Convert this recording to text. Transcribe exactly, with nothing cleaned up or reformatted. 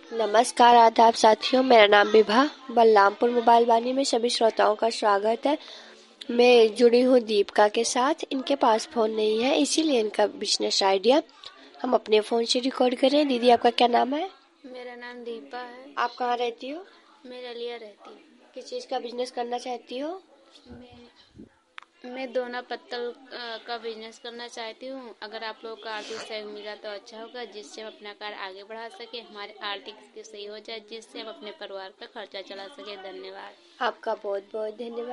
नमस्कार आदाब साथियों, मेरा नाम विभा बलरामपुर मोबाइल वाणी में सभी श्रोताओं का स्वागत है। मैं जुड़ी हूँ दीपिका के साथ। इनके पास फ़ोन नहीं है, इसीलिए इनका बिजनेस आइडिया हम अपने फ़ोन से रिकॉर्ड कर रहे हैं। दीदी, आपका क्या नाम है? मेरा नाम दीपा है। आप कहाँ रहती हो? मैं रलिया रहती हूँ। किस चीज़ का बिजनेस करना चाहती हो? मैं मैं दोना पत्तल अ, का बिजनेस करना चाहती हूँ। अगर आप लोगों का आर्थिक सहयोग मिला तो अच्छा होगा, जिससे हम अपना कार्य आगे बढ़ा सके, हमारे आर्थिक स्थिति सही हो जाए, जिससे हम अपने परिवार का खर्चा चला सके। धन्यवाद। आपका बहुत बहुत धन्यवाद।